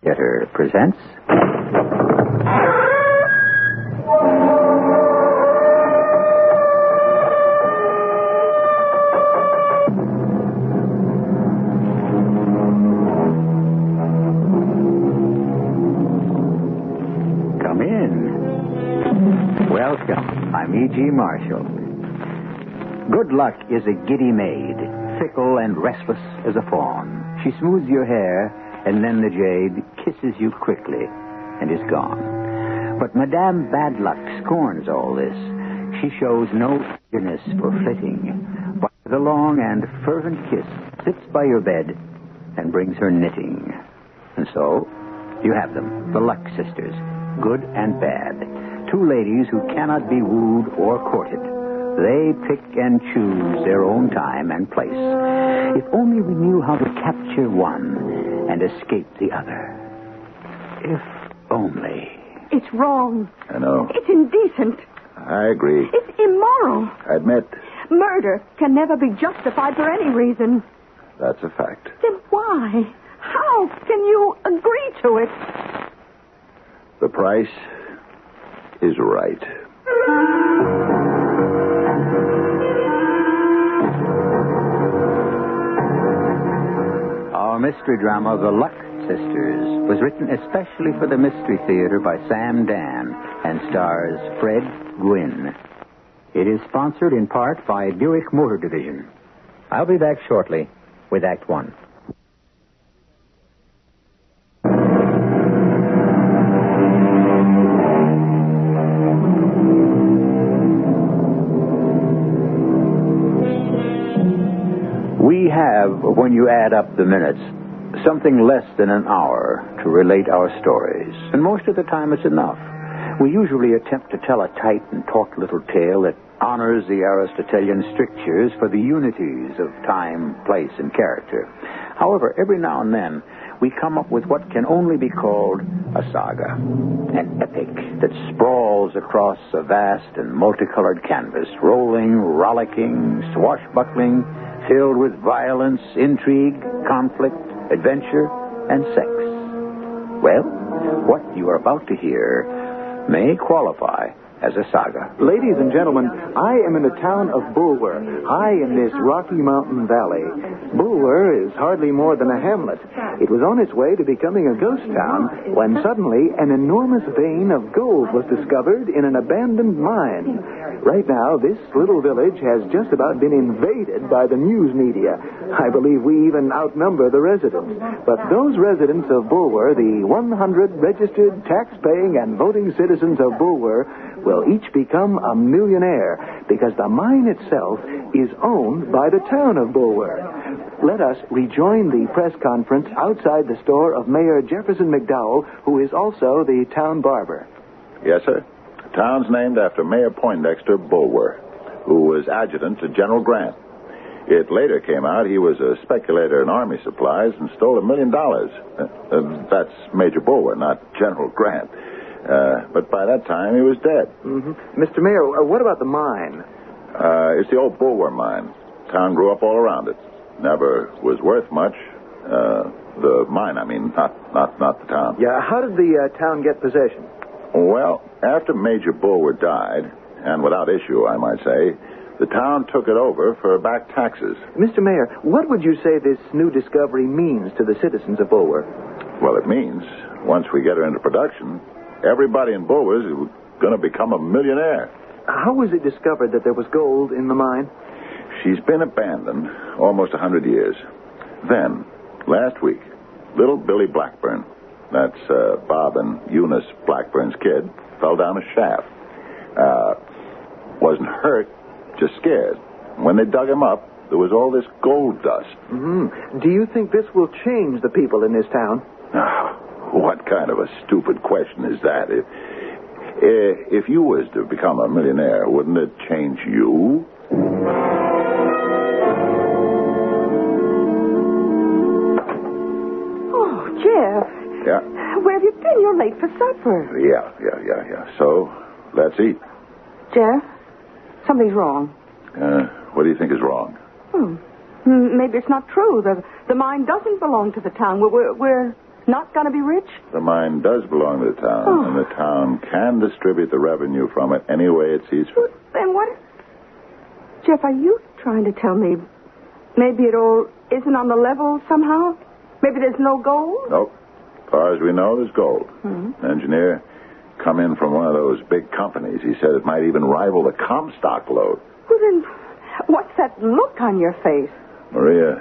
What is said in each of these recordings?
Theater presents... Come in. Welcome. I'm E.G. Marshall. Good luck is a giddy maid, fickle and restless as a fawn. She smooths your hair, and then the jade kisses you quickly and is gone. But Madame Bad Luck scorns all this. She shows no eagerness for flitting, but with a long and fervent kiss sits by your bed and brings her knitting. And so, you have them, the Luck sisters, good and bad. Two ladies who cannot be wooed or courted. They pick and choose their own time and place. If only we knew how to capture one and escape the other. If only. It's wrong. I know. It's indecent. I agree. It's immoral. I admit. Murder can never be justified for any reason. That's a fact. Then why? How can you agree to it? The price is right. Our mystery drama, The Luck Sisters, was written especially for the Mystery Theater by Sam Dan and stars Fred Gwynne. It is sponsored in part by Buick Motor Division. I'll be back shortly with Act One. We have, when you add up the minutes, something less than an hour to relate our stories. And most of the time it's enough. We usually attempt to tell a tight and taut little tale that honors the Aristotelian strictures for the unities of time, place, and character. However, every now and then, we come up with what can only be called a saga, an epic that sprawls across a vast and multicolored canvas, rolling, rollicking, swashbuckling, filled with violence, intrigue, conflict, adventure, and sex. Well, what you are about to hear may qualify as a saga. Ladies and gentlemen, I am in the town of Bulwer, high in this Rocky Mountain Valley. Bulwer is hardly more than a hamlet. It was on its way to becoming a ghost town when suddenly an enormous vein of gold was discovered in an abandoned mine. Right now, this little village has just about been invaded by the news media. I believe we even outnumber the residents. But those residents of Bulwer, the 100 registered, tax-paying, and voting citizens of Bulwer, will each become a millionaire because the mine itself is owned by the town of Bulwer. Let us rejoin the press conference outside the store of Mayor Jefferson McDowell, who is also the town barber. Yes, sir. The town's named after Mayor Poindexter Bulwer, who was adjutant to General Grant. It later came out he was a speculator in army supplies and stole $1 million. That's Major Bulwer, not General Grant. But by that time, he was dead. Mm-hmm. Mr. Mayor, what about the mine? It's the old Bulwer mine. Town grew up all around it. Never was worth much. The mine, I mean, not the town. Yeah, how did the town get possession? Well, after Major Bulwer died, and without issue, I might say, the town took it over for back taxes. Mr. Mayor, what would you say this new discovery means to the citizens of Bulwer? Well, it means, once we get her into production, everybody in Bulwer is going to become a millionaire. How was it discovered that there was gold in the mine? She's been abandoned almost 100 years. Then, last week, little Billy Blackburn, that's Bob and Eunice Blackburn's kid, fell down a shaft. Wasn't hurt, just scared. When they dug him up, there was all this gold dust. Mm-hmm. Do you think this will change the people in this town? What kind of a stupid question is that? If you was to become a millionaire, wouldn't it change you? Oh, Jeff. Yeah? Where have you been? You're late for supper. Yeah. So, let's eat. Jeff, something's wrong. What do you think is wrong? Maybe it's not true. The mine doesn't belong to the town. We're not going to be rich? The mine does belong to the town, and the town can distribute the revenue from it any way it sees fit. Then what? Jeff, are you trying to tell me maybe it all isn't on the level somehow? Maybe there's no gold? Nope. As far as we know, there's gold. Mm-hmm. An engineer come in from one of those big companies. He said it might even rival the Comstock lode. Well, then, what's that look on your face? Maria,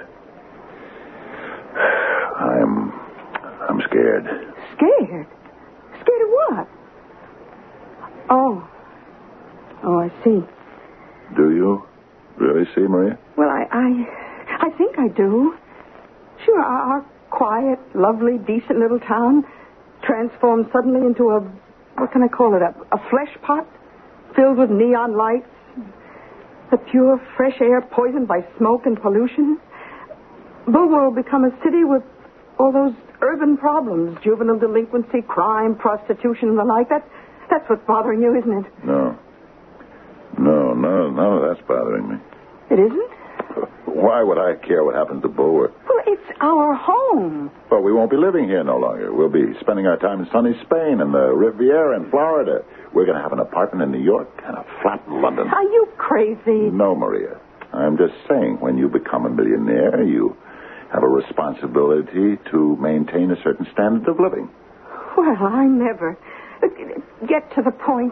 I'm scared. Scared? Scared of what? Oh, I see. Do you really see, Maria? Well, I think I do. Sure, our quiet, lovely, decent little town transformed suddenly into what can I call it, a flesh pot filled with neon lights, the pure, fresh air poisoned by smoke and pollution. Bulwer will become a city with all those urban problems, juvenile delinquency, crime, prostitution, and the like. That's what's bothering you, isn't it? No, none of that's bothering me. It isn't? Why would I care what happens to Bulwer? Well, it's our home. But we won't be living here no longer. We'll be spending our time in sunny Spain and the Riviera in Florida. We're going to have an apartment in New York and a flat in London. Are you crazy? No, Maria. I'm just saying, when you become a millionaire, you have a responsibility to maintain a certain standard of living. Well, I never get to the point.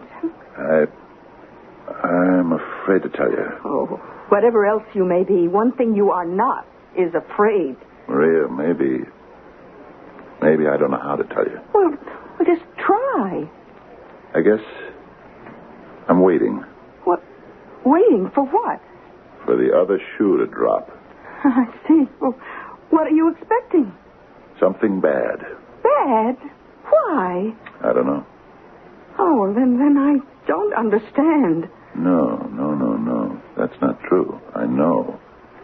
I'm afraid to tell you. Oh, whatever else you may be, one thing you are not is afraid. Maria, maybe I don't know how to tell you. Well, just try. I guess I'm waiting. What? Waiting for what? For the other shoe to drop. I see. Well, what are you expecting? Something bad. Bad? Why? I don't know. Oh, well, then I don't understand. No. That's not true. I know.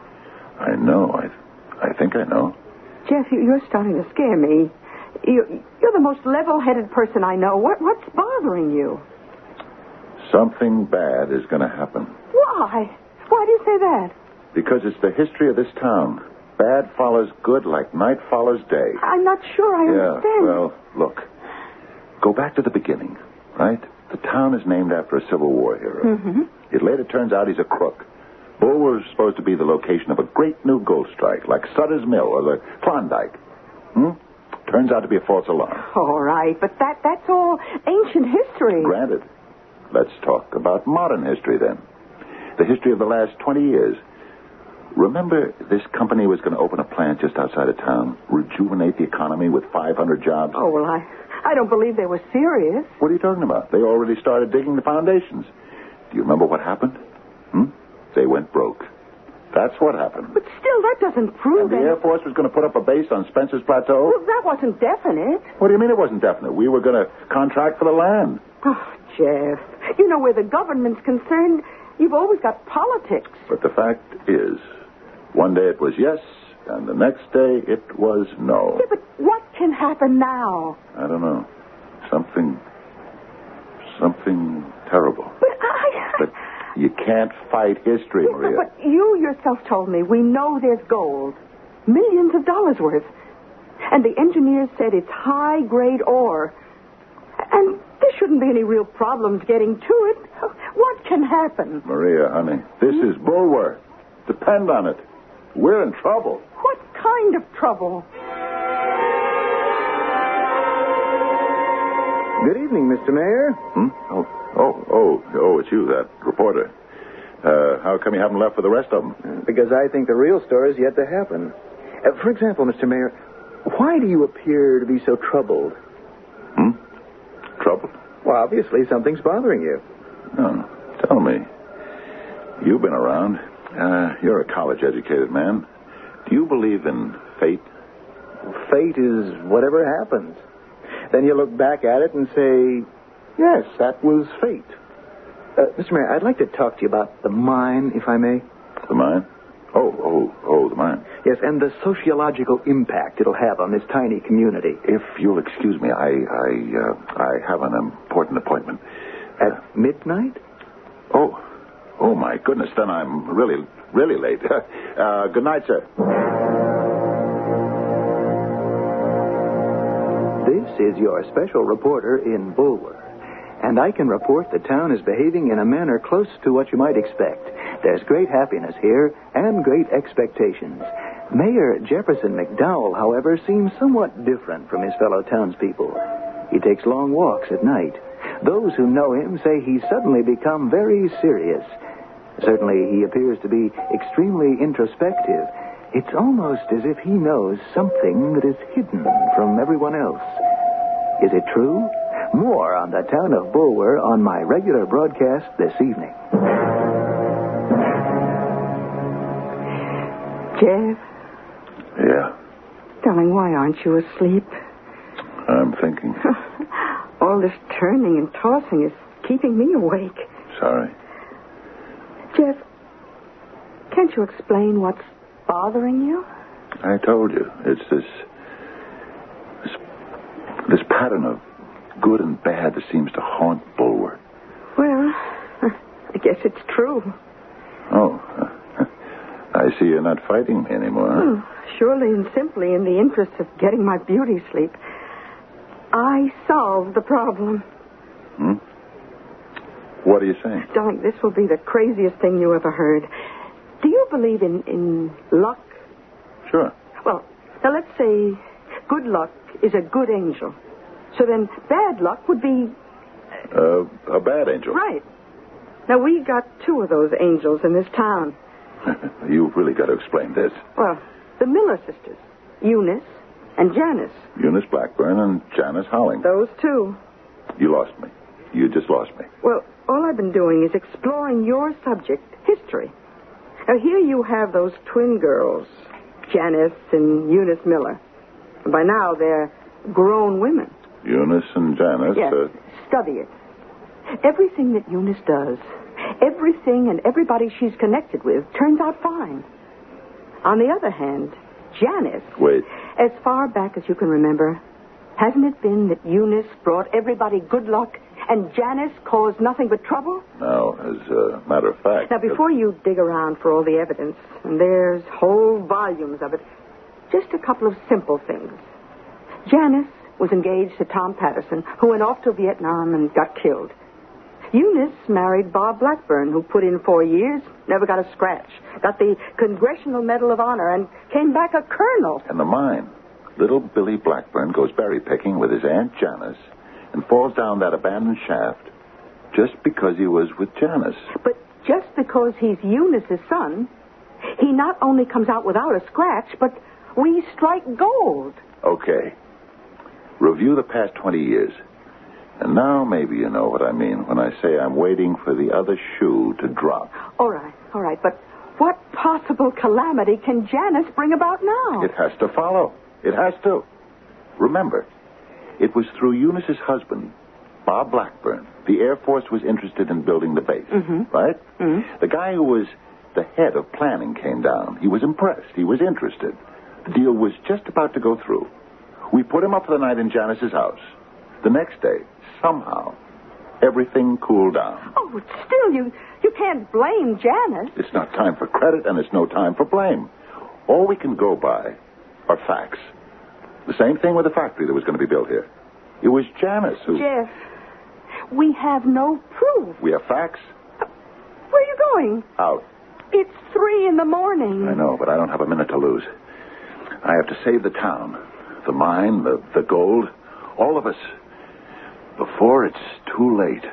I think I know. Jeff, you're starting to scare me. You're the most level-headed person I know. What's bothering you? Something bad is going to happen. Why? Why do you say that? Because it's the history of this town. Bad follows good like night follows day. I'm not sure I understand. Well, look. Go back to the beginning, right? The town is named after a Civil War hero. Mm-hmm. It later turns out he's a crook. Bulwer was supposed to be the location of a great new gold strike, like Sutter's Mill or the Klondike. Turns out to be a false alarm. All right, but that's all ancient history. Granted. Let's talk about modern history, then. The history of the last 20 years. Remember, this company was going to open a plant just outside of town, rejuvenate the economy with 500 jobs? Oh, well, I don't believe they were serious. What are you talking about? They already started digging the foundations. Do you remember what happened? They went broke. That's what happened. But still, that doesn't prove And the Air Force was going to put up a base on Spencer's Plateau? Well, that wasn't definite. What do you mean it wasn't definite? We were going to contract for the land. Oh, Jeff, you know, where the government's concerned, you've always got politics. But the fact is, one day it was yes, and the next day it was no. Yeah, but what can happen now? I don't know. Something terrible. But you can't fight history, Yes, Maria. but you yourself told me we know there's gold. Millions of dollars worth. And the engineers said it's high-grade ore. And there shouldn't be any real problems getting to it. What can happen? Maria, honey, this is Bulwer. Depend on it. We're in trouble. What kind of trouble? Good evening, Mr. Mayor. Oh, it's you, that reporter. How come you haven't left for the rest of them? Because I think the real story is yet to happen. For example, Mr. Mayor, why do you appear to be so troubled? Trouble? Well, obviously something's bothering you. Oh, tell me. You've been around. You're a college-educated man. Do you believe in fate? Fate is whatever happens. Then you look back at it and say, yes, that was fate. Mr. Mayor, I'd like to talk to you about the mine, if I may. The mine? Oh, the mine. Yes, and the sociological impact it'll have on this tiny community. If you'll excuse me, I have an important appointment. At midnight? Oh, my goodness, then I'm really, really late. Good night, sir. This is your special reporter in Bulwer. And I can report the town is behaving in a manner close to what you might expect. There's great happiness here and great expectations. Mayor Jefferson McDowell, however, seems somewhat different from his fellow townspeople. He takes long walks at night. Those who know him say he's suddenly become very serious. Certainly, he appears to be extremely introspective. It's almost as if he knows something that is hidden from everyone else. Is it true? More on the town of Bulwer on my regular broadcast this evening. Jeff? Yeah, Darling, why aren't you asleep? I'm thinking. All this turning and tossing is keeping me awake. Sorry. Jeff, can't you explain what's bothering you? I told you. It's this pattern of good and bad that seems to haunt Bulwer. Well, I guess it's true. Oh, I see you're not fighting me anymore, huh? Oh, surely and simply in the interest of getting my beauty sleep, I solved the problem. Hmm? What are you saying? Darling, this will be the craziest thing you ever heard. Do you believe in luck? Sure. Well, now let's say good luck is a good angel. So then bad luck would be... a bad angel. Right. Now, we got two of those angels in this town. You've really got to explain this. Well, the Miller sisters, Eunice and Janice. Eunice Blackburn and Janice Howling. Those two. You lost me. You just lost me. Well, all I've been doing is exploring your subject, history. Now, here you have those twin girls, Janice and Eunice Miller. And by now, they're grown women. Eunice and Janice. Yes, study it. Everything that Eunice does, everything and everybody she's connected with turns out fine. On the other hand, Janice... Wait. As far back as you can remember, hasn't it been that Eunice brought everybody good luck and Janice caused nothing but trouble? Now, as a matter of fact... Now, before you dig around for all the evidence, and there's whole volumes of it, just a couple of simple things. Janice was engaged to Tom Patterson, who went off to Vietnam and got killed. Eunice married Bob Blackburn, who put in 4 years, never got a scratch, got the Congressional Medal of Honor, and came back a colonel. And the mine. Little Billy Blackburn goes berry picking with his Aunt Janice and falls down that abandoned shaft just because he was with Janice. But just because he's Eunice's son, he not only comes out without a scratch, but we strike gold. Okay. Review the past 20 years. And now maybe you know what I mean when I say I'm waiting for the other shoe to drop. All right. But what possible calamity can Janice bring about now? It has to follow. It has to. Remember, it was through Eunice's husband, Bob Blackburn, the Air Force was interested in building the base, right? Mm-hmm. The guy who was the head of planning came down. He was impressed. He was interested. The deal was just about to go through. We put him up for the night in Janice's house. The next day, somehow, everything cooled down. Oh, but still, you can't blame Janice. It's not time for credit, and it's no time for blame. All we can go by are facts. The same thing with the factory that was going to be built here. It was Janice who... Jeff, we have no proof. We have facts. Where are you going? Out. It's 3 in the morning. I know, but I don't have a minute to lose. I have to save the town, the mine, the gold, all of us, before it's too late.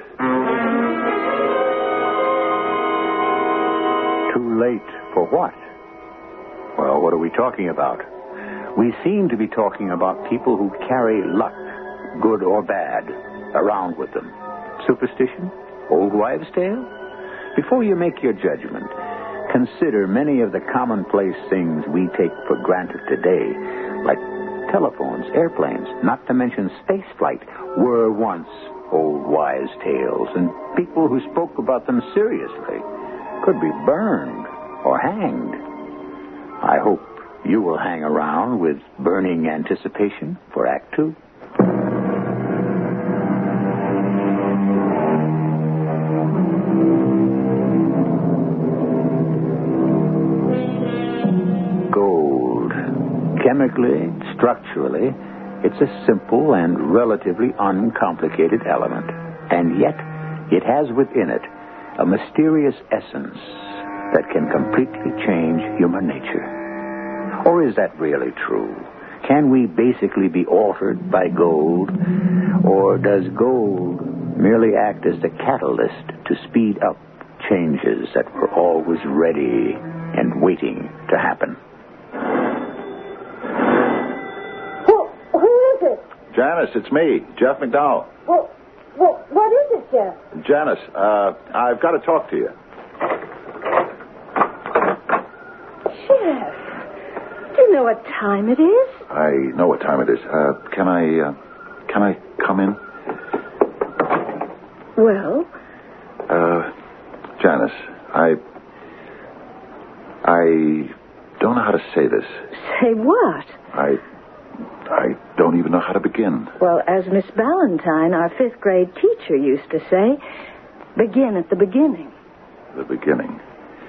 Too late for what? Well, what are we talking about? We seem to be talking about people who carry luck, good or bad, around with them. Superstition? Old wives' tale? Before you make your judgment, consider many of the commonplace things we take for granted today, like telephones, airplanes, not to mention space flight, were once old wives' tales, and people who spoke about them seriously could be burned or hanged. I hope you will hang around with burning anticipation for Act 2. Gold. Chemically, structurally, It's a simple and relatively uncomplicated element. And yet, it has within it a mysterious essence that can completely change human nature. Or is that really true? Can we basically be altered by gold? Or does gold merely act as the catalyst to speed up changes that were always ready and waiting to happen? Who is it? Janice, it's me, Jeff McDowell. Well, what is it, Jeff? Janice, I've got to talk to you. Jeff, do you know what time it is? I know what time it is. Can I come in? Well? Janice, I don't know how to say this. Say what? I don't even know how to begin. Well, as Miss Ballantyne, our 5th grade teacher, used to say, begin at the beginning. The beginning.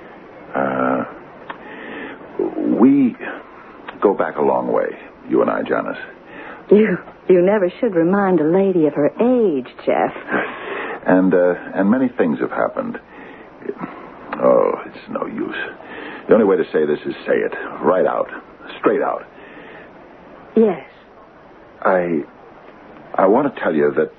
We go back a long way, you and I, Janice. You never should remind a lady of her age, Jeff. And many things have happened. Oh, it's no use. The only way to say this is say it. Right out. Straight out. Yes. I want to tell you that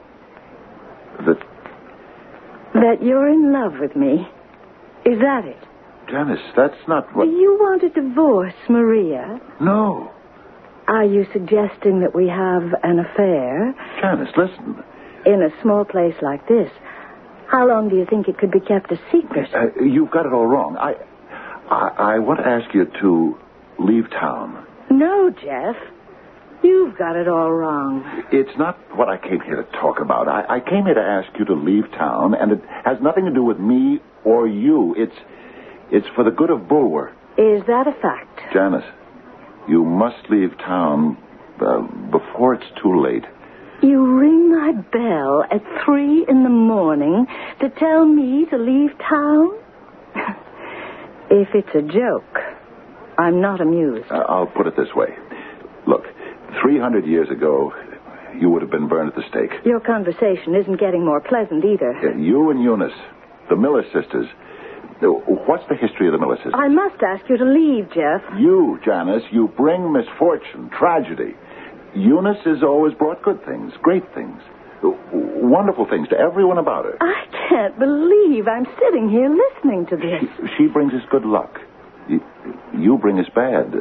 That you're in love with me. Is that it? Janice, that's not what... Do you want to divorce Maria? No. Are you suggesting that we have an affair? Janice, listen. In a small place like this, how long do you think it could be kept a secret? You've got it all wrong. I want to ask you to leave town. No, Jeff. You've got it all wrong. It's not what I came here to talk about. I came here to ask you to leave town, and it has nothing to do with me or you. It's for the good of Bulwer. Is that a fact? Janice, you must leave town before it's too late. You ring my bell at 3 a.m. to tell me to leave town? If it's a joke, I'm not amused. I'll put it this way. Look, 300 years ago, you would have been burned at the stake. Your conversation isn't getting more pleasant either. You and Eunice, the Miller sisters. What's the history of the Miller sisters? I must ask you to leave, Jeff. You, Janice, you bring misfortune, tragedy. Eunice has always brought good things, great things, wonderful things to everyone about her. I can't believe I'm sitting here listening to this. She brings us good luck. You bring us bad.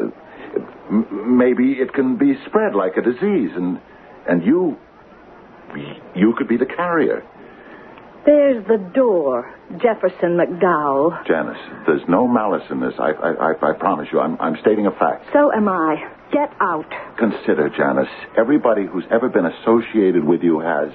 Maybe it can be spread like a disease, and you could be the carrier. There's the door, Jefferson McDowell. Janice, there's no malice in this. I promise you. I'm stating a fact. So am I. Get out. Consider, Janice, everybody who's ever been associated with you has.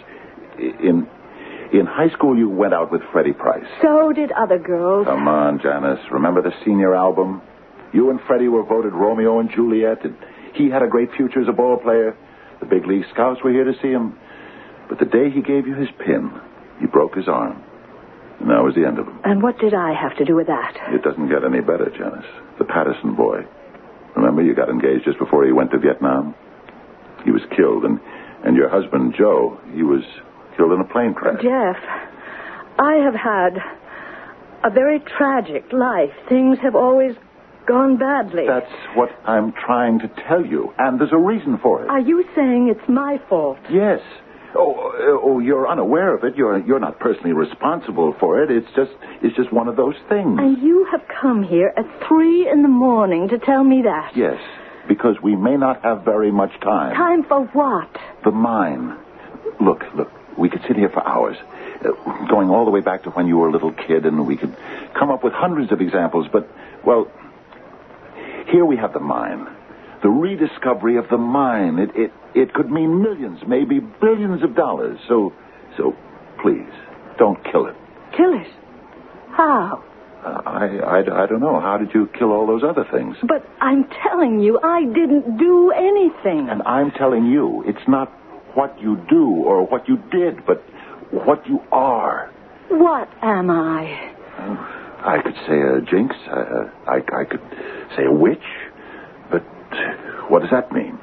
In high school, you went out with Freddie Price. So did other girls. Come on, Janice. Remember the senior album? You and Freddie were voted Romeo and Juliet, and he had a great future as a ball player. The big league scouts were here to see him. But the day he gave you his pin, he broke his arm. And that was the end of him. And what did I have to do with that? It doesn't get any better, Janice. The Patterson boy. Remember, you got engaged just before he went to Vietnam? He was killed, and your husband, Joe, he was killed in a plane crash. Jeff, I have had a very tragic life. Things have always gone badly. That's what I'm trying to tell you, and there's a reason for it. Are you saying it's my fault? Yes. Oh, you're unaware of it. You're not personally responsible for it. It's just one of those things. And you have come here at 3 a.m. to tell me that? Yes, because we may not have very much time. Time for what? The mine. Look, we could sit here for hours, going all the way back to when you were a little kid, and we could come up with hundreds of examples, but, well, here we have the mine. The rediscovery of the mine. It could mean millions, maybe billions of dollars. So please, don't kill it. Kill it? How? I don't know. How did you kill all those other things? But I'm telling you, I didn't do anything. And I'm telling you, it's not what you do or what you did, but what you are. What am I? I could say a jinx. I could say a witch. But what does that mean?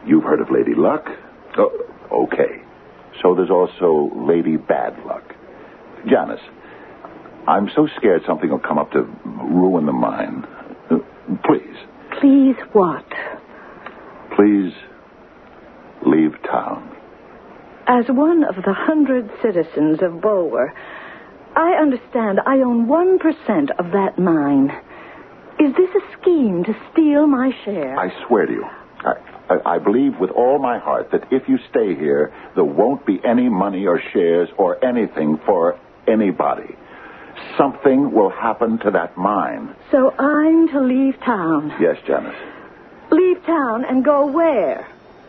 You've heard of Lady Luck? Oh, okay. So there's also Lady Bad Luck. Janice, I'm so scared something will come up to ruin the mine. Please. Please what? Please leave town. As one of the 100 citizens of Bulwer, I understand I own 1% of that mine. Is this a scheme to steal my share? I swear to you, I believe with all my heart that if you stay here, there won't be any money or shares or anything for anybody. Something will happen to that mine. So I'm to leave town? Yes, Janice. Leave town and go where?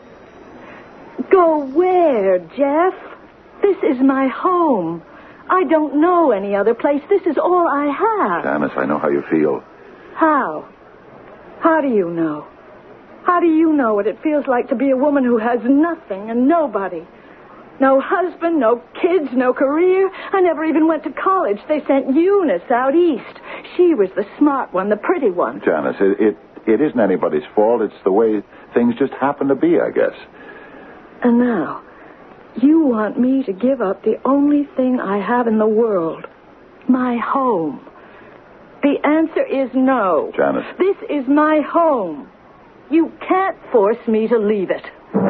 Go where, Jeff? This is my home. I don't know any other place. This is all I have. Janice, I know how you feel. How? How do you know? How do you know what it feels like to be a woman who has nothing and nobody? No husband, no kids, no career. I never even went to college. They sent Eunice out east. She was the smart one, the pretty one. Janice, it isn't anybody's fault. It's the way things just happen to be, I guess. And now, you want me to give up the only thing I have in the world, my home. The answer is no. Janice. This is my home. You can't force me to leave it.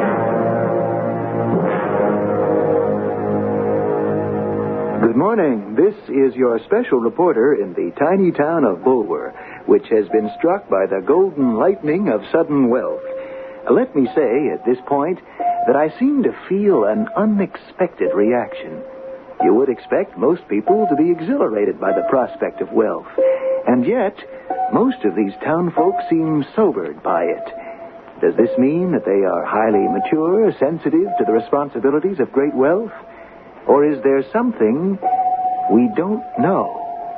Good morning. This is your special reporter in the tiny town of Bulwer, which has been struck by the golden lightning of sudden wealth. Let me say at this point that I seem to feel an unexpected reaction. You would expect most people to be exhilarated by the prospect of wealth, and yet most of these townfolk seem sobered by it. Does this mean that they are highly mature, sensitive to the responsibilities of great wealth? Or is there something we don't know?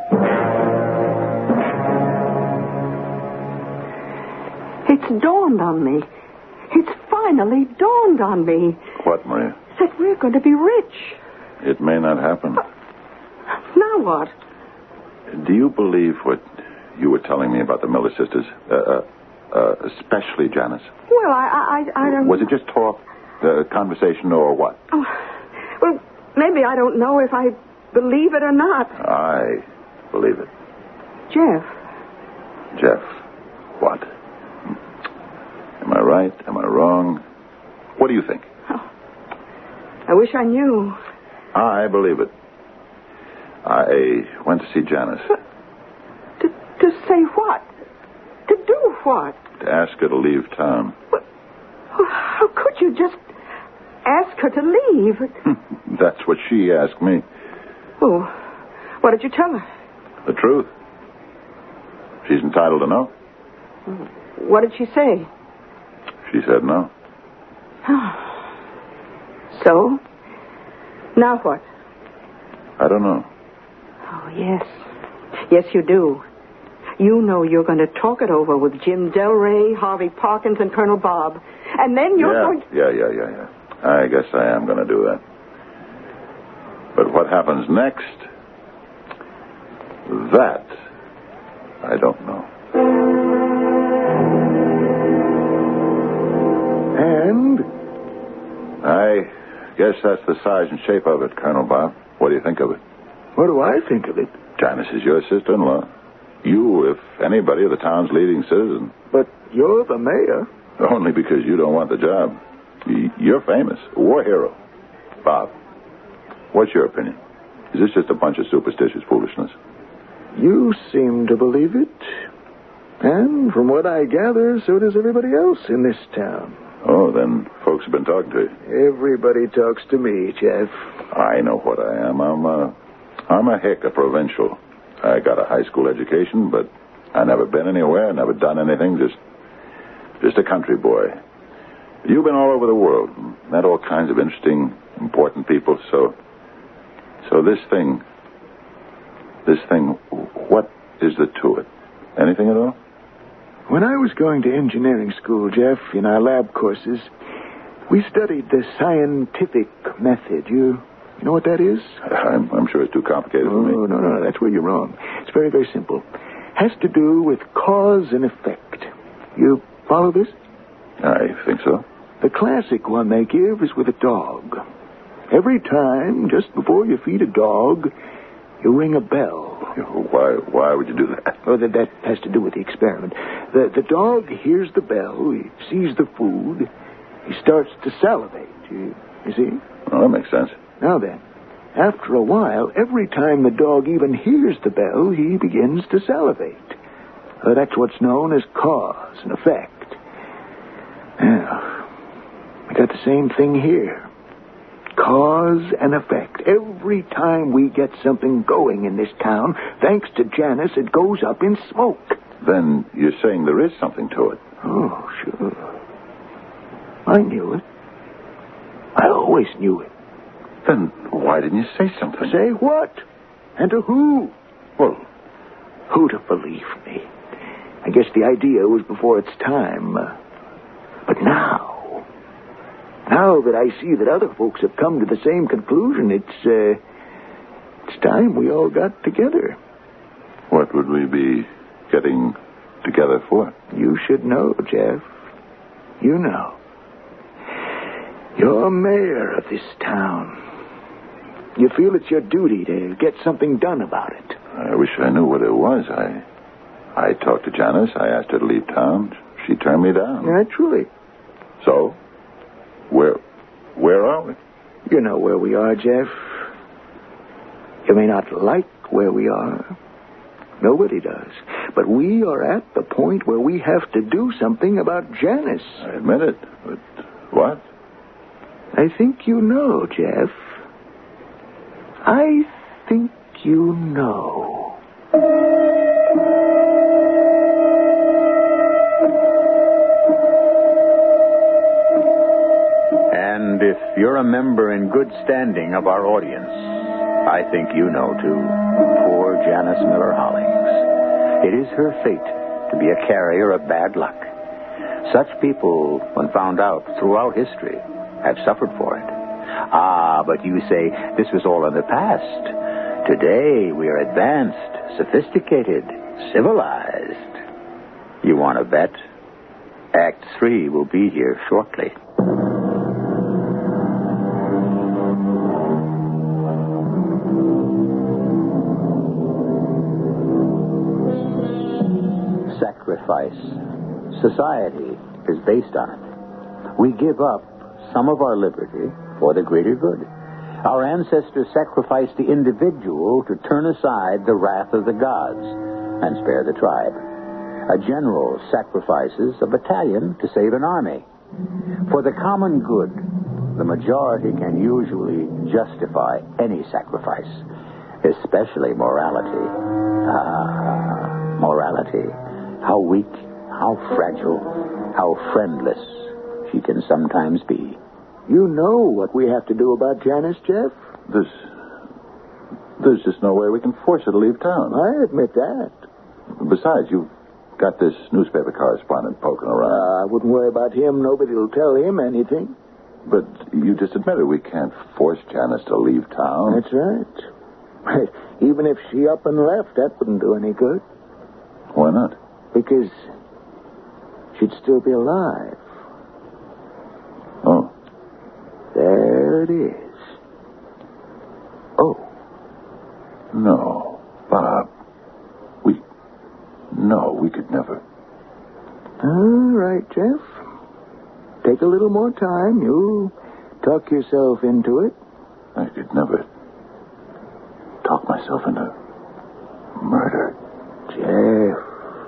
It's dawned on me. It's finally dawned on me. What, Maria? That we're going to be rich. It may not happen. Now what? Do you believe what you were telling me about the Miller sisters? Especially Janice. Well, I don't... Was it just talk, conversation, or what? Oh, well, maybe I don't know if I believe it or not. I believe it. Jeff, what? Am I right? Am I wrong? What do you think? oh, I wish I knew. I believe it. I went to see Janice. To say what? To do what? To ask her to leave town. How could you just ask her to leave? That's what she asked me. Oh, what did you tell her? The truth. She's entitled to know. What did she say? She said no. So? Now what? I don't know. Oh, yes. Yes, you do. You know you're going to talk it over with Jim Delray, Harvey Parkins, and Colonel Bob. And then you're going to... Yeah. I guess I am going to do that. But what happens next, that I don't know. And? I guess that's the size and shape of it, Colonel Bob. What do you think of it? What do I think of it? Janice is your sister-in-law. You, if anybody, are the town's leading citizen. But you're the mayor. Only because you don't want the job. You're famous. A war hero. Bob, what's your opinion? Is this just a bunch of superstitious foolishness? You seem to believe it. And from what I gather, so does everybody else in this town. Oh, then folks have been talking to you. Everybody talks to me, Jeff. I know what I am. I'm a hick, a provincial. I got a high school education, but I never been anywhere, never done anything, just a country boy. You've been all over the world, met all kinds of interesting, important people, so this thing, what is there to it? Anything at all? When I was going to engineering school, Jeff, in our lab courses, we studied the scientific method. You know what that is? I'm sure it's too complicated for me. No, that's where you're wrong. It's very, very simple. Has to do with cause and effect. You follow this? I think so. The classic one they give is with a dog. Every time, just before you feed a dog, you ring a bell. Why would you do that? Oh, that has to do with the experiment. The dog hears the bell, he sees the food, he starts to salivate. You see? Oh, that makes sense. Now then, after a while, every time the dog even hears the bell, he begins to salivate. That's what's known as cause and effect. Now, we got the same thing here. Cause and effect. Every time we get something going in this town, thanks to Janice, it goes up in smoke. Then you're saying there is something to it. Oh, sure. I knew it. I always knew it. Then why didn't you say something? Say what? And to who? Well, who'd have believed me? I guess the idea was before its time. But now that I see that other folks have come to the same conclusion, it's time we all got together. What would we be getting together for? You should know, Jeff. You know. You're mayor of this town. You feel it's your duty to get something done about it. I wish I knew what it was. I talked to Janice. I asked her to leave town. She turned me down. Naturally. So? Where are we? You know where we are, Jeff. You may not like where we are. Nobody does. But we are at the point where we have to do something about Janice. I admit it. But what? I think you know, Jeff. I think you know. And if you're a member in good standing of our audience, I think you know, too. Poor Janice Miller Hollings. It is her fate to be a carrier of bad luck. Such people, when found out throughout history, have suffered for it. But you say this was all in the past. Today, we are advanced, sophisticated, civilized. You want to bet? Act 3 will be here shortly. Sacrifice. Society is based on it. We give up some of our liberty for the greater good. Our ancestors sacrificed the individual to turn aside the wrath of the gods and spare the tribe. A general sacrifices a battalion to save an army. For the common good, the majority can usually justify any sacrifice, especially morality. Morality. How weak, how fragile, how friendless she can sometimes be. You know what we have to do about Janice, Jeff? There's just no way we can force her to leave town. I admit that. Besides, you've got this newspaper correspondent poking around. I wouldn't worry about him. Nobody will tell him anything. But you just admitted we can't force Janice to leave town. That's right. Even if she up and left, that wouldn't do any good. Why not? Because she'd still be alive. Oh. There it is. Oh. No, Bob. We could never. All right, Jeff. Take a little more time. You'll talk yourself into it. I could never talk myself into murder. Jeff.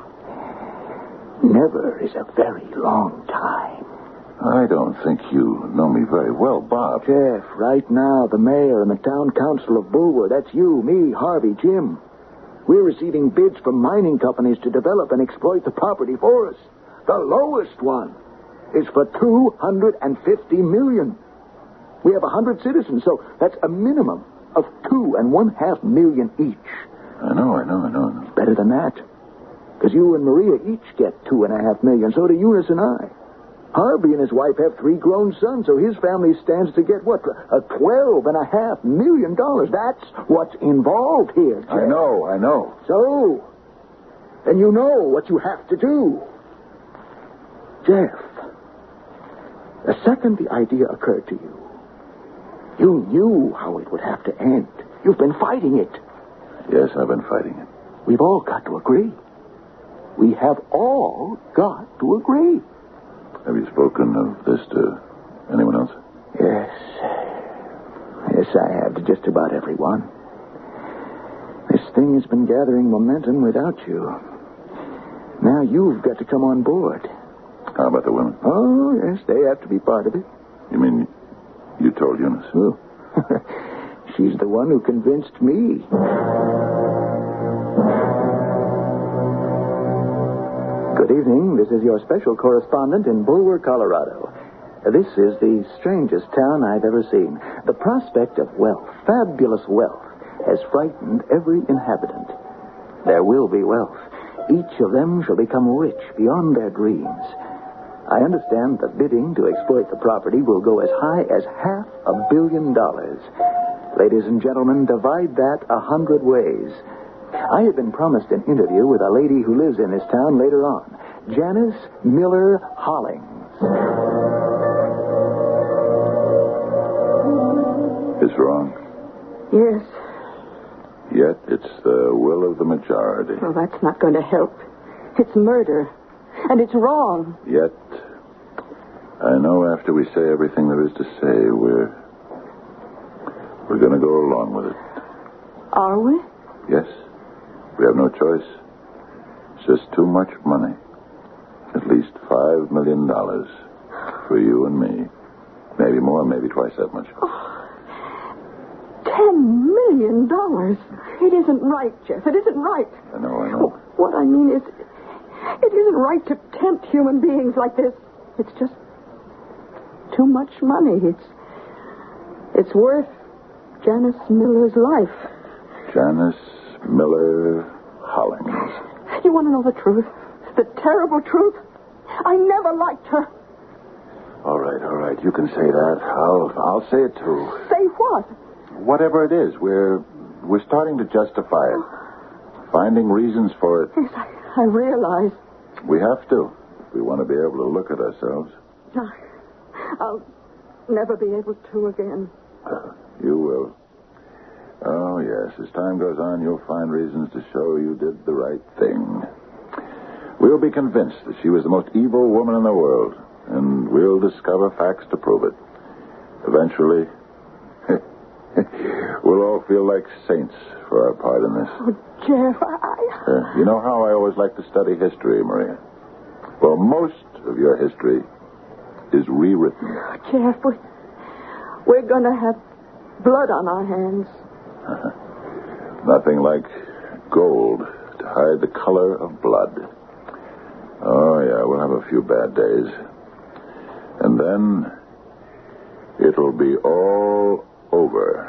Never is a very long time. I don't think you know me very well, Bob. Jeff, right now, the mayor and the town council of Bulwer, that's you, me, Harvey, Jim. We're receiving bids from mining companies to develop and exploit the property for us. The lowest one is for $250 million. We have 100 citizens, so that's a minimum of $2.5 million each. I know. Better than that. Because you and Maria each get $2.5 million. So do Eunice and I. Harvey and his wife have 3 grown sons, so his family stands to get, $12.5 million. That's what's involved here, Jeff. I know. So, then you know what you have to do. Jeff, The second the idea occurred to you, you knew how it would have to end. You've been fighting it. Yes, I've been fighting it. We've all got to agree. We have all got to agree. Have you spoken of this to anyone else? Yes. Yes, I have, to just about everyone. This thing has been gathering momentum without you. Now you've got to come on board. How about the women? Oh, yes, they have to be part of it. You mean you told Eunice? Oh. She's the one who convinced me. Good evening. This is your special correspondent in Bulwer, Colorado. This is the strangest town I've ever seen. The prospect of wealth, fabulous wealth, has frightened every inhabitant. There will be wealth. Each of them shall become rich beyond their dreams. I understand the bidding to exploit the property will go as high as $500 million. Ladies and gentlemen, divide that 100 ways. I have been promised an interview with a lady who lives in this town later on, Janice Miller Hollings. It's wrong. Yes. Yet it's the will of the majority. Well, that's not going to help. It's murder. And it's wrong. Yet, I know after we say everything there is to say, we're going to go along with it. Are we? Yes. We have no choice. It's just too much money. At least $5 million for you and me. Maybe more, maybe twice that much. $10 million. It isn't right, Jeff. It isn't right. I know. What I mean is, it isn't right to tempt human beings like this. It's just too much money. It's worth Janice Miller's life. Janice Miller Hollings. You want to know the truth? The terrible truth? I never liked her. All right. You can say that. I'll say it too. Say what? Whatever it is, we're starting to justify it. Finding reasons for it. Yes, I realize. We have to. If we want to be able to look at ourselves. I'll never be able to again. You will. Oh, yes. As time goes on, you'll find reasons to show you did the right thing. We'll be convinced that she was the most evil woman in the world, and we'll discover facts to prove it. Eventually, we'll all feel like saints for our part in this. Oh, Jeff, You know how I always like to study history, Maria? Well, most of your history is rewritten. Oh, Jeff, we're going to have blood on our hands. Nothing like gold to hide the color of blood. Oh, yeah, we'll have a few bad days. And then it'll be all over.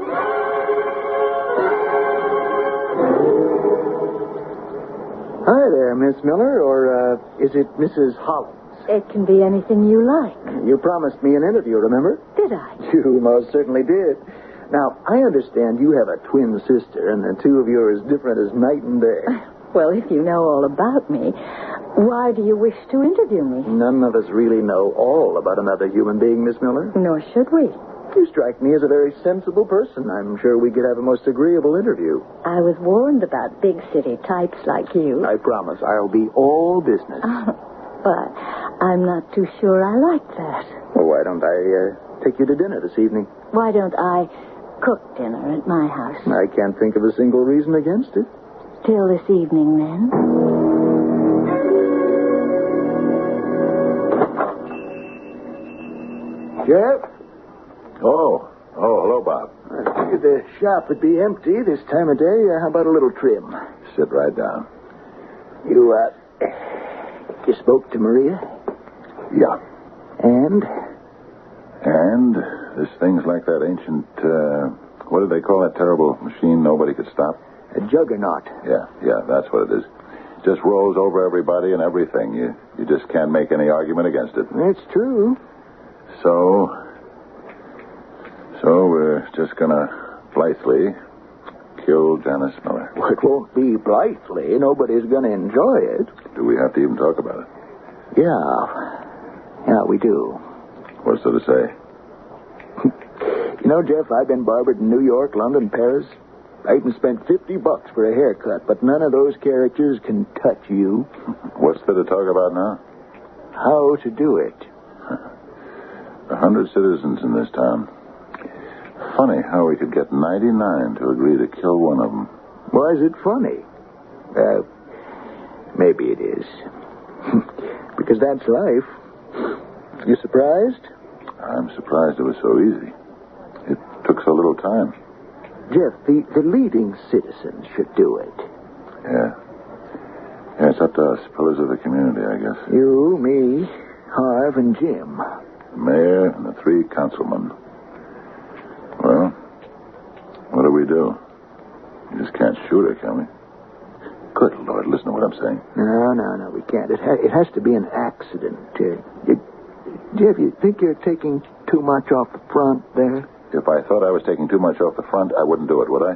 Hi there, Miss Miller, or is it Mrs. Hollins? It can be anything you like. You promised me an interview, remember? Did I? You most certainly did. Now, I understand you have a twin sister, and the two of you are as different as night and day. Well, if you know all about me, why do you wish to interview me? None of us really know all about another human being, Miss Miller. Nor should we. You strike me as a very sensible person. I'm sure we could have a most agreeable interview. I was warned about big city types like you. I promise I'll be all business. But I'm not too sure I like that. Well, why don't I take you to dinner this evening? Why don't I cook dinner at my house? I can't think of a single reason against it. Till this evening, then. Jeff? Oh, hello, Bob. I figured the shop would be empty this time of day. How about a little trim? Sit right down. You spoke to Maria? Yeah. And? And there's things like that ancient, what did they call that terrible machine nobody could stop? A juggernaut. Yeah, that's what it is. Just rolls over everybody and everything. You just can't make any argument against it. That's true. So we're just gonna blithely kill Janice Miller. Well, it won't be blithely. Nobody's gonna enjoy it. Do we have to even talk about it? Yeah, we do. What's there to say? You know, Jeff, I've been barbered in New York, London, Paris. I even spent $50 for a haircut, but none of those characters can touch you. What's there to talk about now? How to do it. 100 citizens in this town. Funny how we could get 99 to agree to kill one of them. Why is it funny? Maybe it is. Because that's life. You surprised? I'm surprised it was so easy. It took so little time. Jeff, the leading citizens should do it. Yeah. Yeah, it's up to us, pillars of the community, I guess. You, me, Harv, and Jim. The mayor and the 3 councilmen. Well, what do we do? We just can't shoot her, can we? Good Lord, listen to what I'm saying. No, we can't. It has to be an accident. Jeff, you think you're taking too much off the front there? If I thought I was taking too much off the front, I wouldn't do it, would I?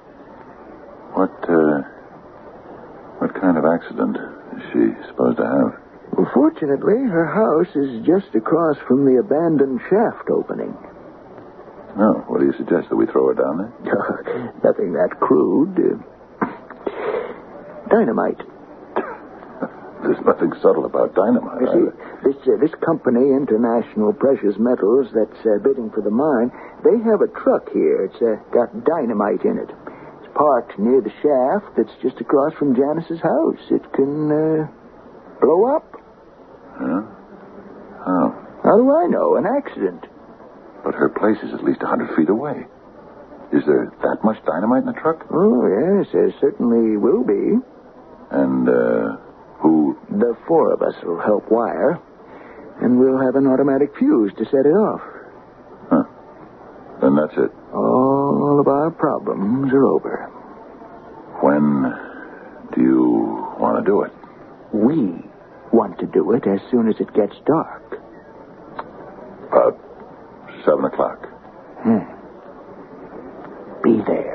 What kind of accident is she supposed to have? Well, fortunately, her house is just across from the abandoned shaft opening. Oh, what do you suggest? That we throw her down there? Nothing that crude. Dynamite. There's nothing subtle about dynamite. You see, this company, International Precious Metals, that's bidding for the mine, they have a truck here. It's got dynamite in it. It's parked near the shaft that's just across from Janice's house. It can blow up. Yeah? How? How do I know? An accident. But her place is at least 100 feet away. Is there that much dynamite in the truck? Oh, yes, there certainly will be. And, who? The 4 of us will help wire, and we'll have an automatic fuse to set it off. Huh. Then that's it. All of our problems are over. When do you want to do it? We want to do it as soon as it gets dark. About 7 o'clock. Be there.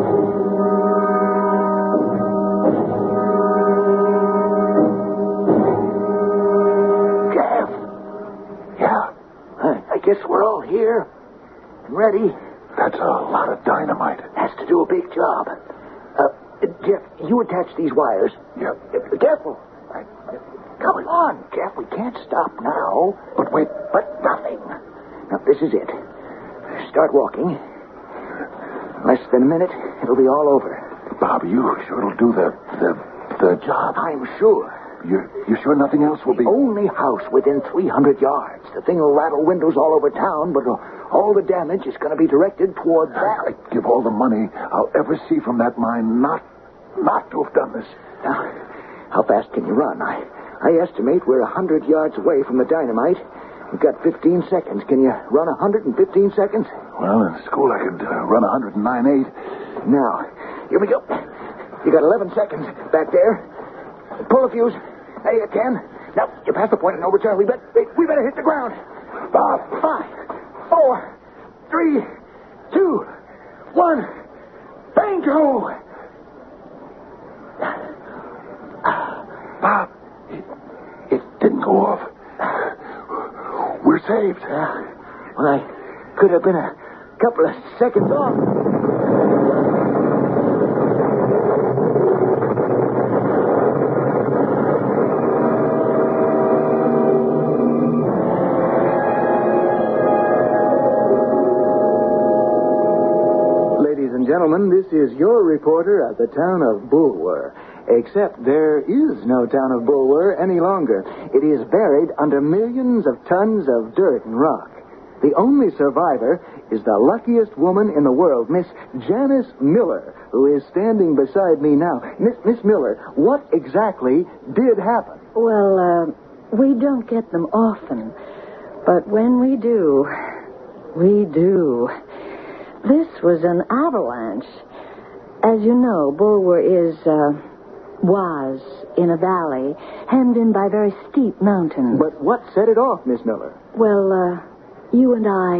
Jeff? Yeah? I guess we're all here. And ready. That's a lot of dynamite. Has to do a big job. Jeff, you attach these wires. Yep. Careful. Come on, Jeff. We can't stop now. But wait. But nothing. Now, this is it. Start walking. Less than a minute, it'll be all over. Bob, you sure it'll do the job? I'm sure. You sure nothing else will be... The only house within 300 yards. The thing will rattle windows all over town, but all the damage is going to be directed toward that. I'd give all the money I'll ever see from that mine not to have done this. Now, how fast can you run? I estimate we're 100 yards away from the dynamite. We've got 15 seconds. Can you run 100 in 15 seconds? Well, in school I could run 109.8. Now, here we go. You got 11 seconds back there. Pull the fuse. There you can. Now, you're past the point of no return. We better hit the ground. Bob. 5, 4, 3, 2, 1. Banjo! Bob, it didn't go off. We're saved. Well, I could have been a couple of seconds off. Ladies and gentlemen, this is your reporter at the town of Bulwer. Except there is no town of Bulwer any longer. It is buried under millions of tons of dirt and rock. The only survivor is the luckiest woman in the world, Miss Janice Miller, who is standing beside me now. Miss Miller, what exactly did happen? Well, we don't get them often. But when we do, we do. This was an avalanche. As you know, Bulwer was in a valley, hemmed in by very steep mountains. But what set it off, Miss Miller? Well, you and I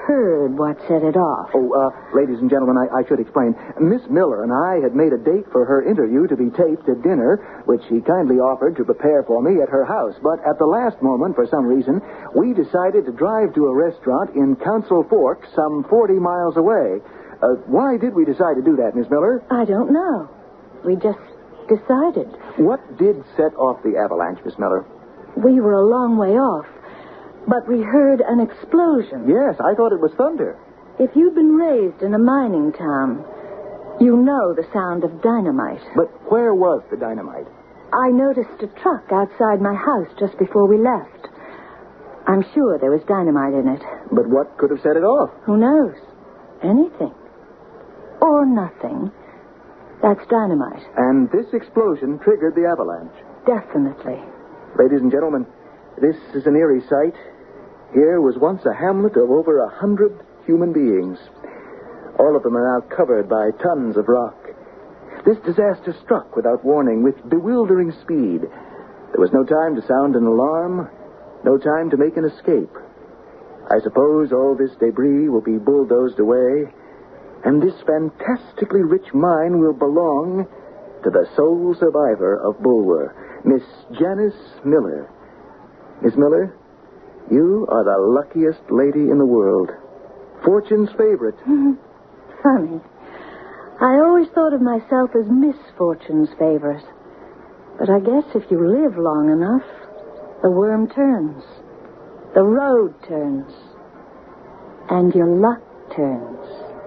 heard what set it off. Oh, ladies and gentlemen, I should explain. Miss Miller and I had made a date for her interview to be taped at dinner, which she kindly offered to prepare for me at her house. But at the last moment, for some reason, we decided to drive to a restaurant in Council Forks, some 40 miles away. Why did we decide to do that, Miss Miller? I don't know. We just decided. What did set off the avalanche, Miss Miller? We were a long way off, but we heard an explosion. Yes, I thought it was thunder. If you've been raised in a mining town, you know the sound of dynamite. But where was the dynamite? I noticed a truck outside my house just before we left. I'm sure there was dynamite in it. But what could have set it off? Who knows? Anything. Or nothing. That's dynamite. And this explosion triggered the avalanche. Definitely. Ladies and gentlemen, this is an eerie sight. Here was once a hamlet of over 100 human beings. All of them are now covered by tons of rock. This disaster struck without warning, with bewildering speed. There was no time to sound an alarm, no time to make an escape. I suppose all this debris will be bulldozed away, and this fantastically rich mine will belong to the sole survivor of Bulwer, Miss Janice Miller. Miss Miller, you are the luckiest lady in the world. Fortune's favorite. Funny. I always thought of myself as misfortune's favorite. But I guess if you live long enough, the worm turns. The road turns. And your luck turns.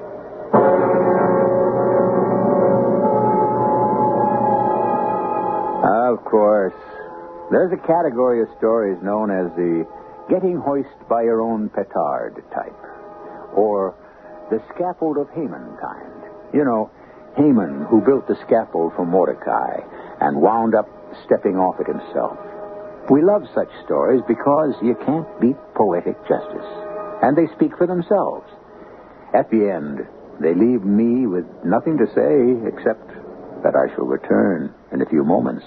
Of course. There's a category of stories known as the getting hoist by your own petard type. Or the scaffold of Haman kind. You know, Haman, who built the scaffold for Mordecai and wound up stepping off it himself. We love such stories because you can't beat poetic justice. And they speak for themselves. At the end, they leave me with nothing to say except that I shall return in a few moments.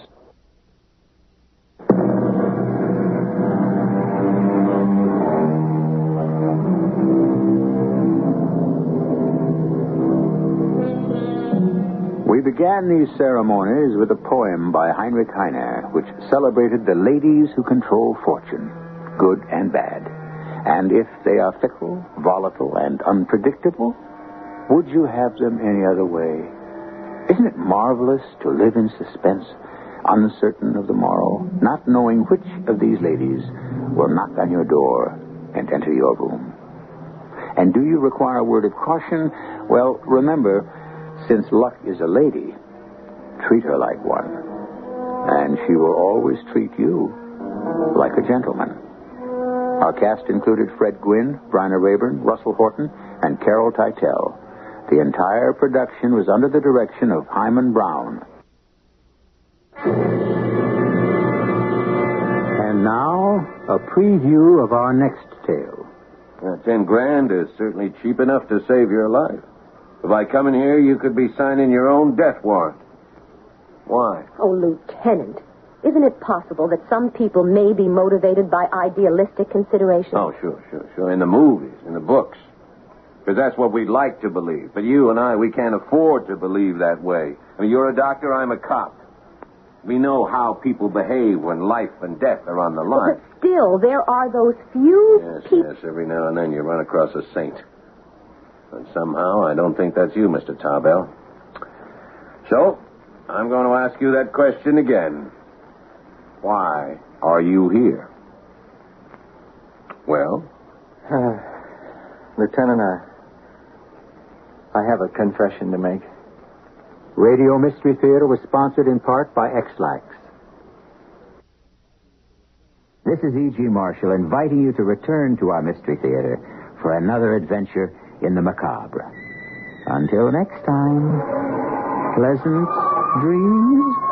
We began these ceremonies with a poem by Heinrich Heine, which celebrated the ladies who control fortune, good and bad. And if they are fickle, volatile, and unpredictable, would you have them any other way? Isn't it marvelous to live in suspense, uncertain of the morrow, not knowing which of these ladies will knock on your door and enter your room? And do you require a word of caution? Well, remember, since luck is a lady, treat her like one. And she will always treat you like a gentleman. Our cast included Fred Gwynne, Bryna Raeburn, Russell Horton, and Carol Teitel. The entire production was under the direction of Hyman Brown. And now, a preview of our next tale. $10,000 is certainly cheap enough to save your life. If I come in here, you could be signing your own death warrant. Why? Oh, Lieutenant, isn't it possible that some people may be motivated by idealistic considerations? Oh, sure. In the movies, in the books. Because that's what we'd like to believe. But you and I, we can't afford to believe that way. I mean, you're a doctor, I'm a cop. We know how people behave when life and death are on the line. But still, there are those few people... Yes, every now and then you run across a saint. And somehow, I don't think that's you, Mr. Tarbell. So, I'm going to ask you that question again. Why are you here? Well? Lieutenant, I have a confession to make. Radio Mystery Theater was sponsored in part by X-Lax. This is E.G. Marshall inviting you to return to our Mystery Theater for another adventure in the macabre. Until next time, pleasant dreams.